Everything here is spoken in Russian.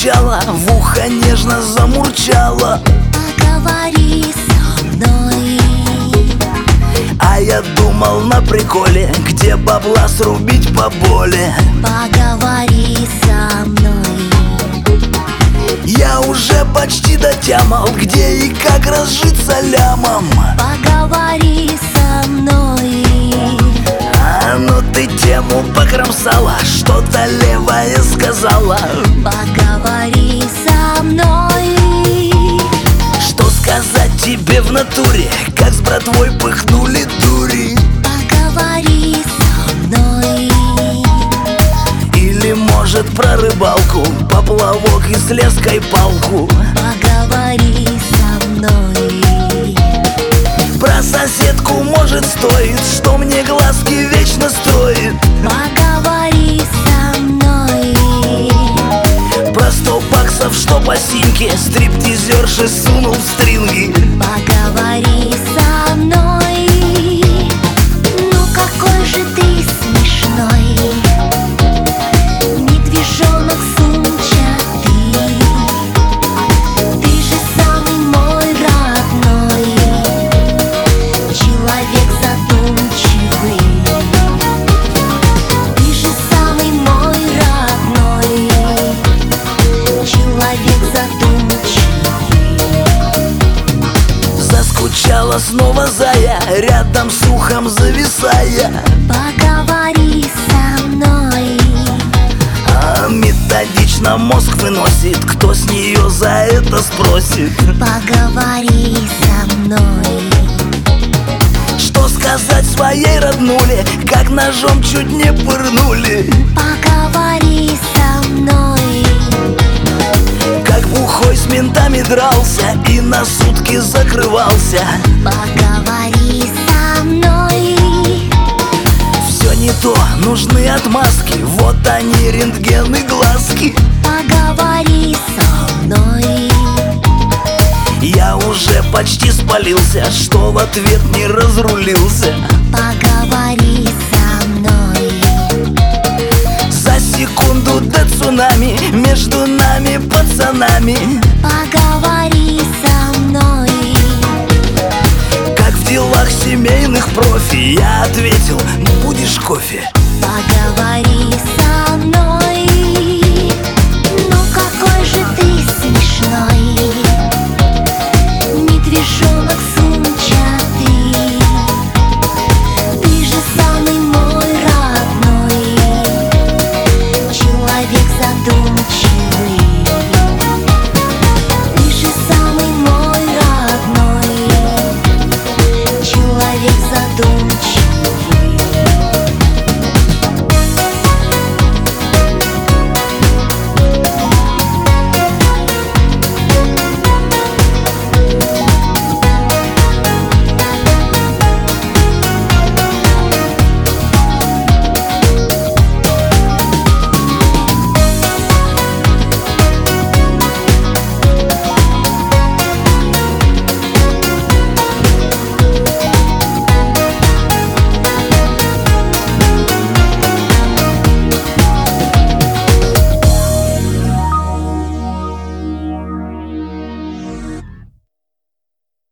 постучала, в ухо нежно замурчала. Поговори со мной. А я думал на приколе, где бабла срубить поболе. Поговори со мной. Я уже почти дотямал, где и как разжиться лямом. Поговори со мной. А ну ты тему покромсала, что-то левое сказала. Поговори со мной. Что сказать тебе в натуре, как с братвой пыхнули дури? Поговори со мной. Или может про рыбалку, поплавок и с леской палку? Поговори со мной. Про соседку может стоит, что мне глазки вечно строит. Поговори со мной. Про 100 баксов, что по синьке стриптизерши сунул в стринги. Поговори со мной. Ну какой же ты смешной, медвежонок сумчатый. Ты же самый мой родной, человек задумчивый. Ты же самый мой родной, человек задумчивый. Заскучала снова зая, рядом с ухом зависая. Поговори со мной. А методично мозг выносит, кто с нее за это спросит. Поговори со мной. Что сказать своей роднуле, как ножом чуть не пырнули? Поговори со мной. Как бухой с ментами дрался и на сутки закрывался. Поговори со мной. Все не то, нужны отмазки, вот они, рентген и глазки. Поговори со мной. Я уже почти спалился, что в ответ не разрулился. Поговори со мной. За секунду до цунами между нами, пацанами. Поговори со мной. Как в делах семейных профи, я ответил: будешь кофе?